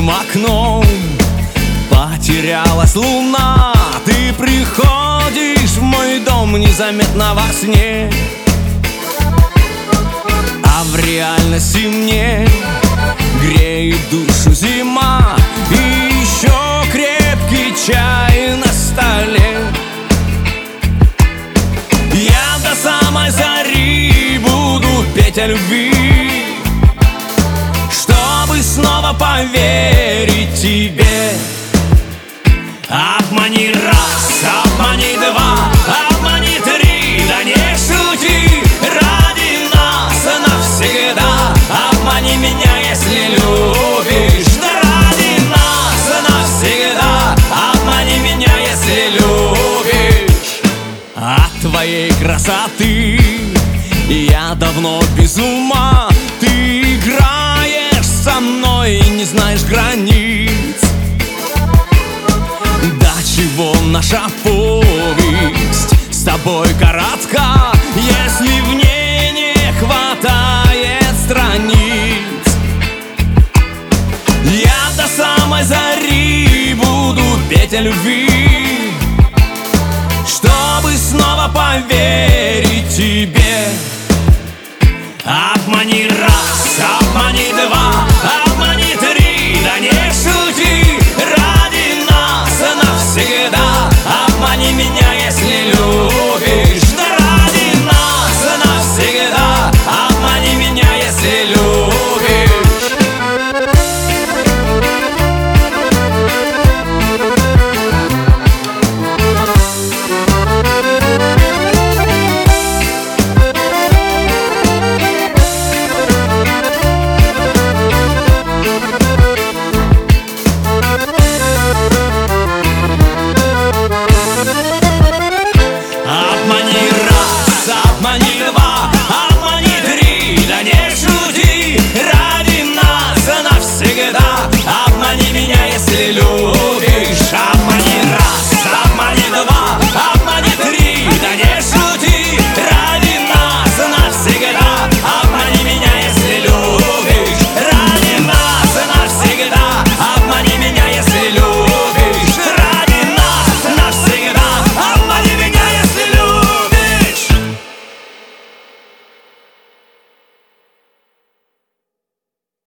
открытым окном потерялась луна. Ты приходишь в мой дом незаметно во сне, а в реальности мне греет душу зима. И еще крепкий чай на столе. Я до самой зари буду петь о любви, чтобы снова поверить тебе. Обмани раз, обмани два, обмани три, да не шути, ради нас навсегда. Обмани меня, если любишь, да ради нас навсегда. Обмани меня, если любишь. От твоей красоты я давно без ума. Ты играешь со мной и не знаешь границ. До чего наша повесть с тобой коротка, если в ней не хватает страниц. Я до самой зари буду петь о любви, чтобы снова поверить тебе. Обмани раз, обмани два, обмани три, да не шути, ради нас навсегда. Обмани меня, если любишь, да ради нас навсегда. Обмани меня, если любишь. Обмани раз, обмани два, обмани три, да не шути, ради нас навсегда. Обмани меня, если любишь.